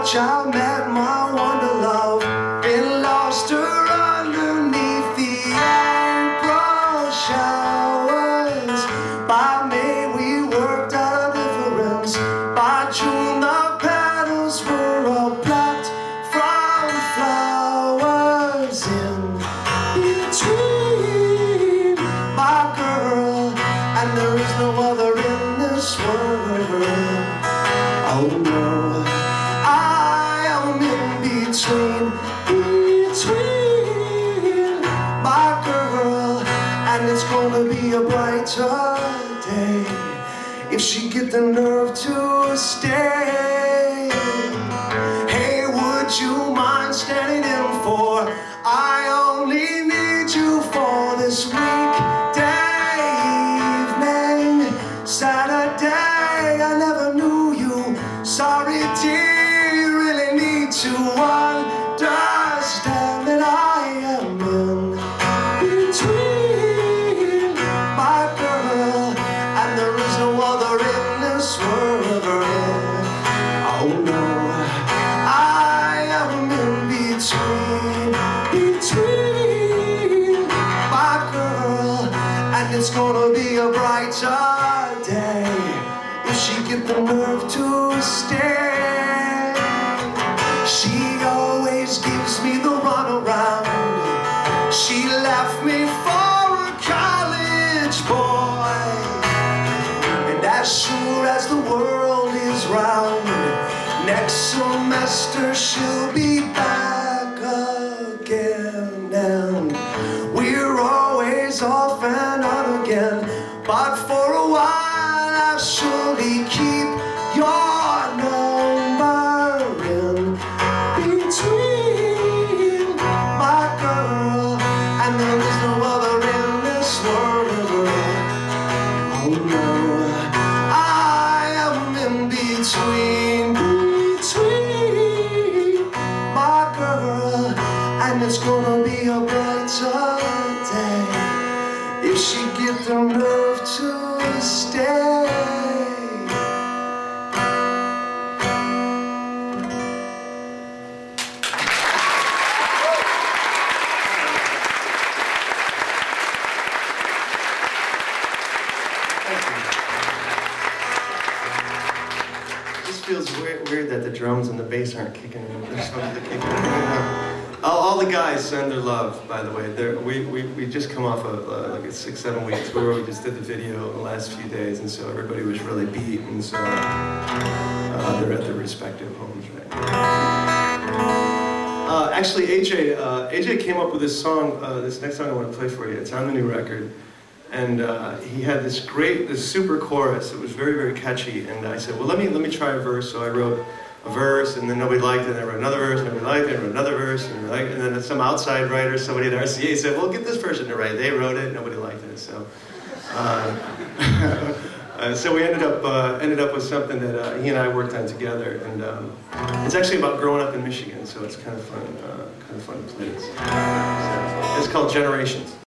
church I met my wonder love, been lost her underneath the April showers. By May we worked out a difference, by June the petals were all plucked from flowers. In between my girl and there is no other in this world. Oh no, I am in between my girl, and it's gonna be a brighter day if she get the nerve to stay. Hey, would you mind standing in for? I only need you for this weekday evening. Saturday, I never knew you. Sorry, dear, you really need to understand that I am in between my girl, and there is no other in this world. Oh no, I am in between my girl, and it's gonna be a brighter day if she get the nerve to stay. She always gives me the runaround. She left me for a college boy, and as sure as the world is round, next semester she'll be back again. And we're always off and on again, but for a while I'll surely keep your number. In between my girl, and there is no other in this world. Oh no, I am in between my girl, and it's gonna be a brighter day if she get the nerve to stay. It just feels weird that the drums and the bass aren't kicking in. They're supposed to kick in. All the guys send their love, by the way. We just come off of like a 6-7 weeks where we just did the video in the last few days, and so everybody was really beat, and so they're at their respective homes right now. Actually, AJ came up with this song, this next song I want to play for you. It's on the new record. And he had this super chorus. It was very, very catchy. And I said, well, let me try a verse. So I wrote a verse, and then nobody liked it. And I wrote another verse, and nobody liked it. I wrote another verse, and then some outside writer, somebody at RCA said, well, get this person to write. They wrote it, nobody liked it. So, so we ended up with something that he and I worked on together. And it's actually about growing up in Michigan, so it's kind of fun to play this. So, it's called Generations.